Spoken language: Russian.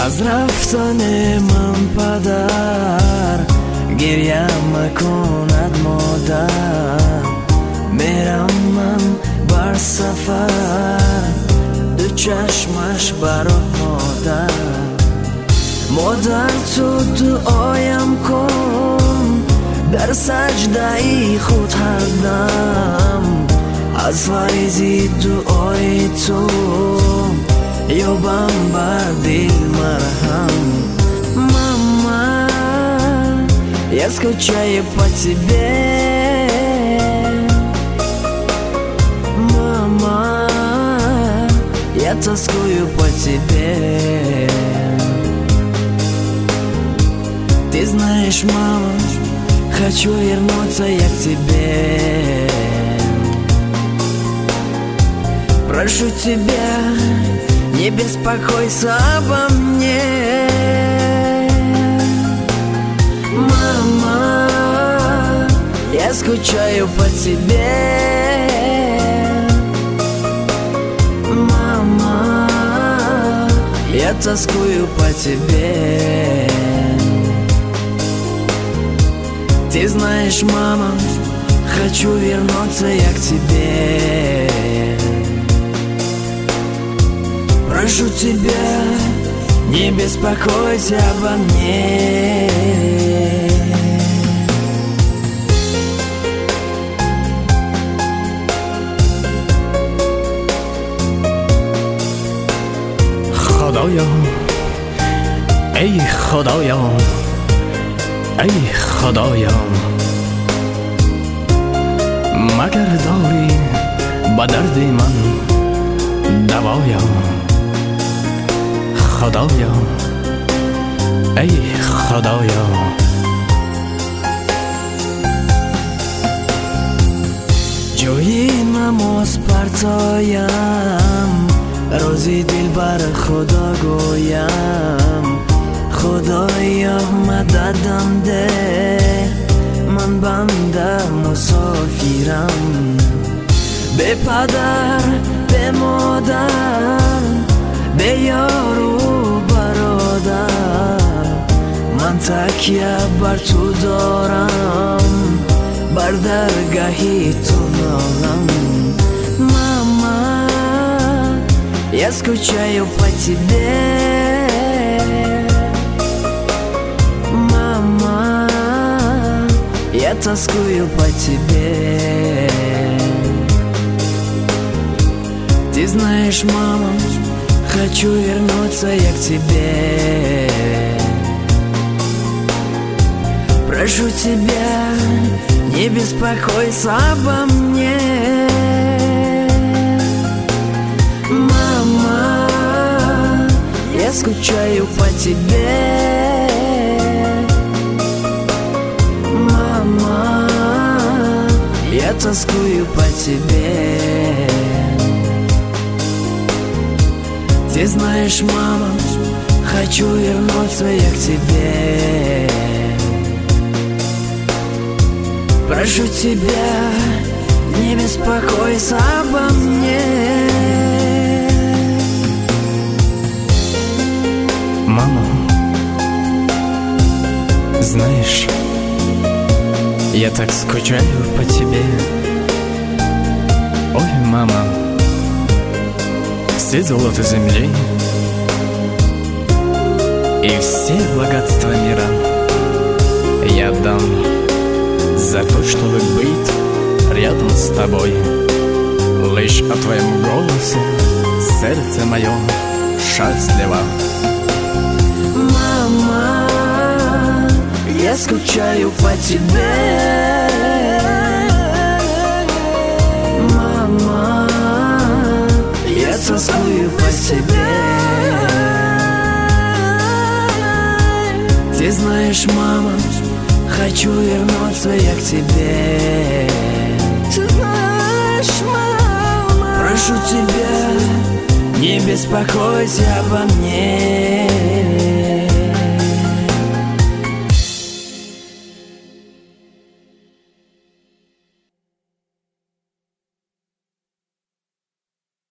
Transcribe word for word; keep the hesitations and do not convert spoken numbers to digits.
از رفتن من پدر گریه مکند مادر، میرم من بر سفر دو چشمش برا مادر. مادر تو دعایم کن در سجده ای خود هر دم، از فیض دعای تو یابم بر دل مرهم. Мама, я скучаю по тебе. Мама, я тоскую по тебе. Ты знаешь, мама, хочу вернуться я к тебе. Прошу тебя, не беспокойся обо мне. Мама, я скучаю по тебе. Мама, я тоскую по тебе. Ты знаешь, мама, хочу вернуться я к тебе. Прошу тебя, не беспокойся обо мне. خدایا ای خدایا ای خدایا، مگر داری با درد من دوایا. خدایا ای خدایا، جوی نماز پرتایم، روزی دل بر خدا گویم. خدایا مددم ده، من بنده مسافرم. به پدر به مادر به یار و برادر، من تکیه بر تو دارم، بر درگاهی تو نالم. Мама, я скучаю по тебе. Мама, я тоскую по тебе. Ты знаешь, мама, хочу вернуться я к тебе. Прошу тебя, не беспокойся обо мне. Мама, я скучаю по тебе. Мама, я тоскую по тебе. Ты знаешь, мама, хочу вернуться я к тебе. Прошу тебя, не беспокойся обо мне. Мама, знаешь, я так скучаю по тебе. Ой, мама, все золото земли и все богатства мира я дам за то, чтобы быть рядом с тобой. Лишь о твоем голосе сердце мое счастливо. Мама, я скучаю по тебе. Мама, я тоскую по тебе. Ты знаешь, мама, хочу вернуться я к тебе. Ты знаешь, мама, прошу тебя, не беспокойся обо мне.